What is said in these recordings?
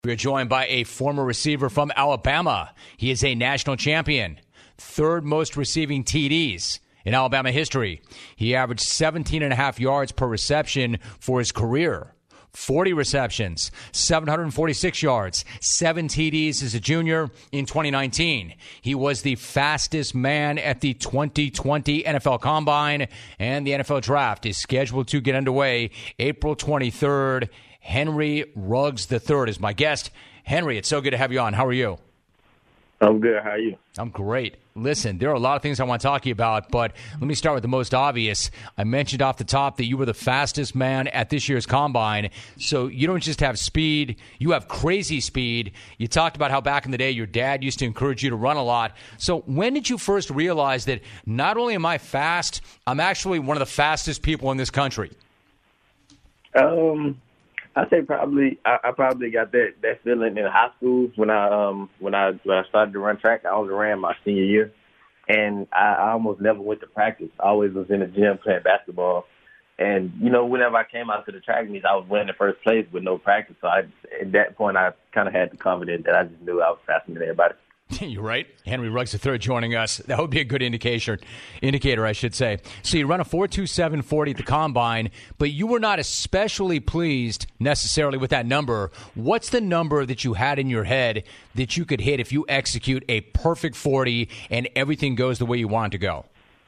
We are joined by a former receiver from Alabama. He is a national champion, third most receiving TDs in Alabama history. He averaged 17 and a half yards per reception for his career. 40 receptions, 746 yards, 7 TDs as a junior in 2019. He was the fastest man at the 2020 NFL Combine, and the NFL Draft is scheduled to get underway April 23rd. Henry Ruggs III is my guest. Henry, it's so good to have you on. How are you? I'm good. How are you? I'm great. Listen, there are a lot of things I want to talk to you about, but let me start with the most obvious. I mentioned off the top that you were the fastest man at this year's Combine, so you don't just have speed, you have crazy speed. You talked about how back in the day your dad used to encourage you to run a lot. So when did you first realize that not only am I fast, I'm actually one of the fastest people in this country? I say probably I probably got that feeling in high school when I started to run track. I only ran my senior year, and I almost never went to practice. I always was in the gym playing basketball, and whenever I came out to the track meets, I was winning the first place with no practice. So at that point, I kind of had the confidence that I just knew I was faster than everybody. You're right. Henry Ruggs III joining us. That would be a good indicator, I should say. So you run a 4.27 40 at the Combine, but you were not especially pleased necessarily with that number. What's the number that you had in your head that you could hit if you execute a perfect 40 and everything goes the way you want it to go?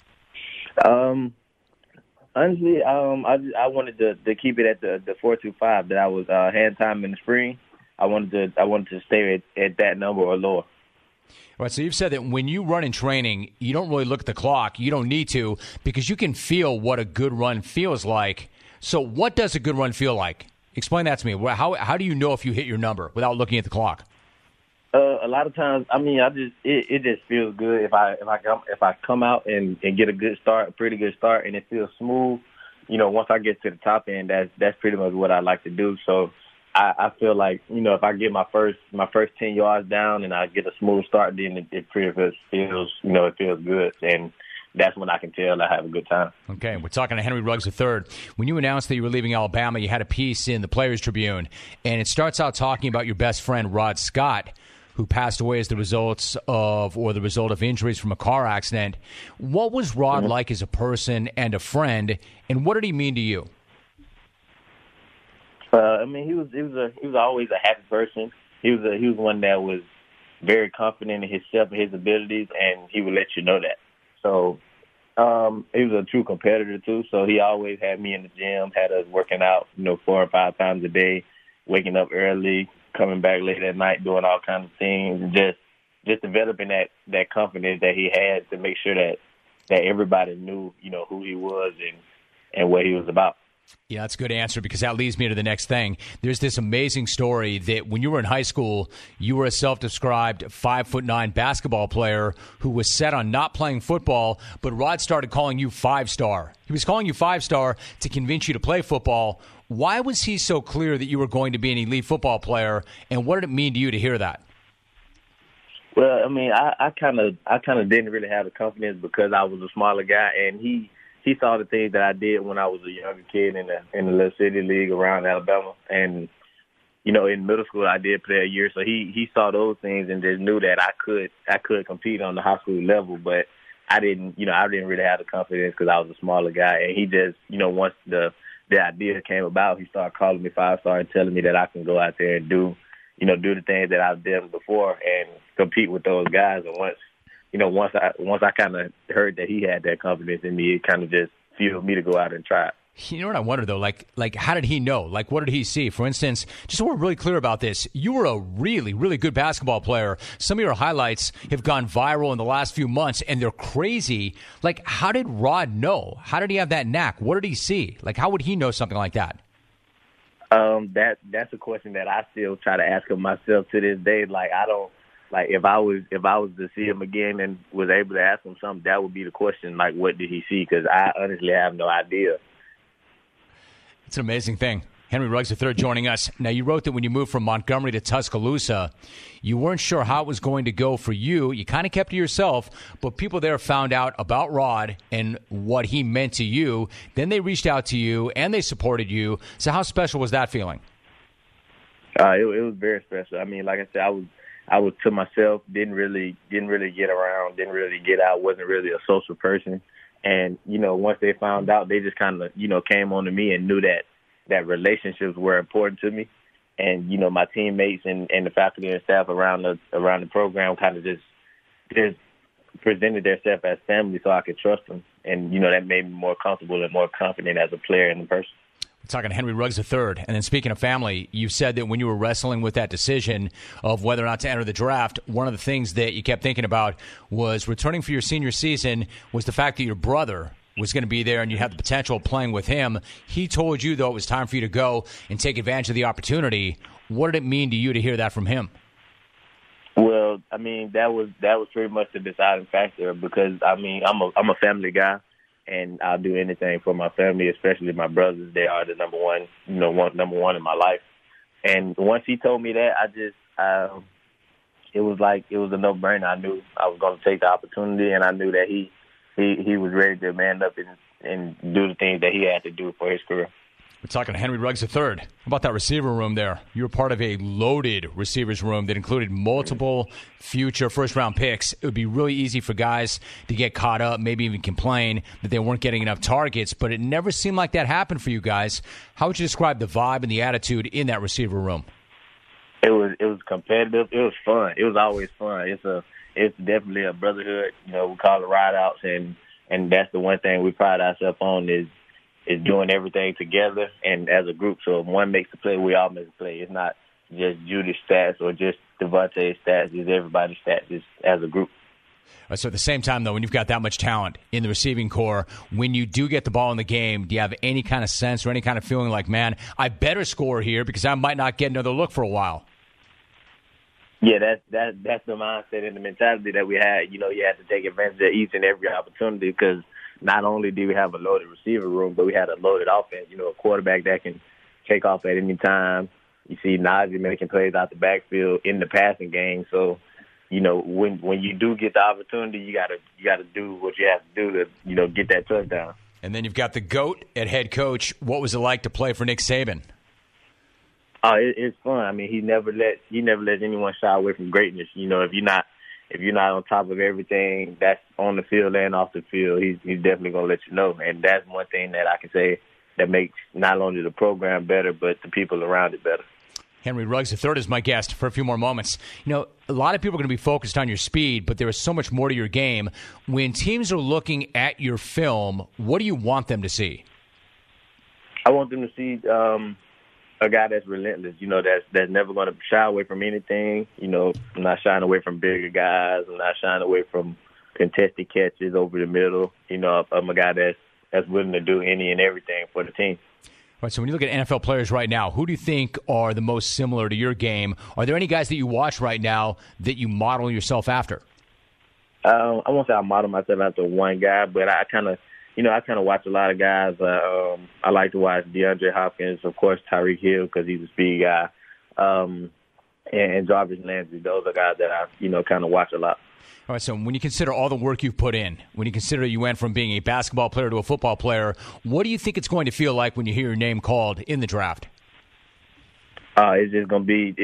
Honestly, I wanted to keep it at the 4.25 that I was hand time in the spring. I wanted to stay at that number or lower. All right, so you've said that when you run in training, you don't really look at the clock. You don't need to because you can feel what a good run feels like. So what does a good run feel like? Explain that to me. How do you know if you hit your number without looking at the clock? A lot of times, it just feels good if I come out and get a good start, a pretty good start, and it feels smooth. Once I get to the top end, that's pretty much what I like to do. So I feel like, if I get my first 10 yards down and I get a smooth start, then it pretty much feels, it feels good. And that's when I can tell I have a good time. Okay, we're talking to Henry Ruggs III. When you announced that you were leaving Alabama, you had a piece in the Players Tribune, and it starts out talking about your best friend, Rod Scott, who passed away as the result of injuries from a car accident. What was Rod like as a person and a friend, and what did he mean to you? He was always a happy person. He was one that was very confident in himself and his abilities, and he would let you know that. So he was a true competitor too. So he always had me in the gym, had us working out, 4 or 5 times a day, waking up early, coming back late at night, doing all kinds of things, and just developing that confidence that he had to make sure that everybody knew, who he was and what he was about. Yeah, that's a good answer because that leads me to the next thing. There's this amazing story that when you were in high school, you were a self-described 5'9" basketball player who was set on not playing football, but Rod started calling you 5-star. He was calling you 5-star to convince you to play football. Why was he so clear that you were going to be an elite football player, and what did it mean to you to hear that? Well, I kind of didn't really have the confidence because I was a smaller guy, and he saw the things that I did when I was a younger kid in the little city league around Alabama. And, in middle school, I did play a year. So he saw those things and just knew that I could compete on the high school level. But I didn't really have the confidence because I was a smaller guy. And he just, once the idea came about, he started calling me 5-star and telling me that I can go out there and do the things that I've done before and compete with those guys. And once I kind of heard that he had that confidence in me, it kind of just fueled me to go out and try it. You know what I wonder, though? Like, how did he know? Like, what did he see? For instance, just so we're really clear about this, you were a really, really good basketball player. Some of your highlights have gone viral in the last few months, and they're crazy. Like, how did Rod know? How did he have that knack? What did he see? Like, how would he know something like that? That's a question that I still try to ask him myself to this day. If I was to see him again and was able to ask him something, that would be the question. Like, what did he see? Because I honestly have no idea. It's an amazing thing. Henry Ruggs III joining us. Now, you wrote that when you moved from Montgomery to Tuscaloosa, you weren't sure how it was going to go for you. You kind of kept to yourself, but people there found out about Rod and what he meant to you. Then they reached out to you, and they supported you. So how special was that feeling? It was very special. I mean, like I said, I was to myself, didn't really get around, didn't really get out, wasn't really a social person. And, once they found out, they just kind of, came on to me and knew that relationships were important to me. And, my teammates and the faculty and staff around the program kind of just presented themselves as family so I could trust them. And, that made me more comfortable and more confident as a player and a person. We're talking to Henry Ruggs III. And then speaking of family, you said that when you were wrestling with that decision of whether or not to enter the draft, one of the things that you kept thinking about was returning for your senior season was the fact that your brother was going to be there and you had the potential of playing with him. He told you, though, it was time for you to go and take advantage of the opportunity. What did it mean to you to hear that from him? Well, I mean, that was pretty much the deciding factor because, I mean, I'm a family guy. And I'll do anything for my family, especially my brothers. They are the number one in my life. And once he told me that, it was a no-brainer. I knew I was going to take the opportunity, and I knew that he was ready to man up and do the things that he had to do for his career. We're talking to Henry Ruggs III. How about that receiver room there? You were part of a loaded receivers room that included multiple future first-round picks. It would be really easy for guys to get caught up, maybe even complain that they weren't getting enough targets, but it never seemed like that happened for you guys. How would you describe the vibe and the attitude in that receiver room? It was competitive. It was fun. It was always fun. It's definitely a brotherhood. We call it ride outs, and that's the one thing we pride ourselves on is doing everything together and as a group. So if one makes a play, we all make a play. It's not just Judy's stats or just Devontae's stats. It's everybody's stats. It's as a group. So at the same time, though, when you've got that much talent in the receiving corps, when you do get the ball in the game, do you have any kind of sense or any kind of feeling like, man, I better score here because I might not get another look for a while? Yeah, that's the mindset and the mentality that we had. You had to take advantage of each and every opportunity because not only do we have a loaded receiver room, but we had a loaded offense. A quarterback that can take off at any time. You see Najee making plays out the backfield in the passing game. So, when you do get the opportunity, you gotta do what you have to do to, get that touchdown. And then you've got the GOAT at head coach. What was it like to play for Nick Saban? It's fun. I mean, he never lets anyone shy away from greatness. If you're not on top of everything that's on the field and off the field, he's definitely going to let you know. And that's one thing that I can say that makes not only the program better, but the people around it better. Henry Ruggs III is my guest for a few more moments. A lot of people are going to be focused on your speed, but there is so much more to your game. When teams are looking at your film, what do you want them to see? I want them to see a guy that's relentless, that's never going to shy away from anything. I'm not shying away from bigger guys. I'm not shying away from contested catches over the middle. I'm a guy that's willing to do any and everything for the team. All right, so when you look at NFL players right now, who do you think are the most similar to your game? Are there any guys that you watch right now that you model yourself after? I won't say I model myself after one guy, but I kind of watch a lot of guys. I like to watch DeAndre Hopkins, of course, Tyreek Hill because he's a speed guy, and Jarvis Landry. Those are guys that I, kind of watch a lot. All right, so when you consider all the work you've put in, when you consider you went from being a basketball player to a football player, what do you think it's going to feel like when you hear your name called in the draft? It's just gonna be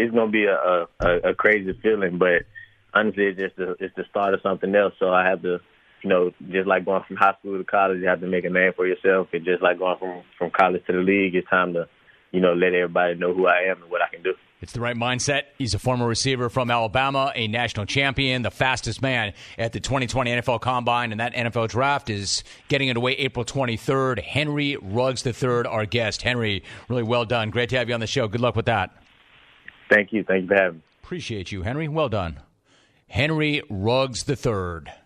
a crazy feeling, but honestly, it's the start of something else. So I have to, just like going from high school to college, you have to make a name for yourself, and just like going from college to the league, it's time to, let everybody know who I am and what I can do. It's the right mindset. He's a former receiver from Alabama, a national champion, the fastest man at the 2020 NFL Combine, and that NFL Draft is getting underway April 23rd. Henry Ruggs III, our guest. Henry, really well done. Great to have you on the show. Good luck with that. Thank you. Thank you for having me. Appreciate you, Henry. Well done. Henry Ruggs III.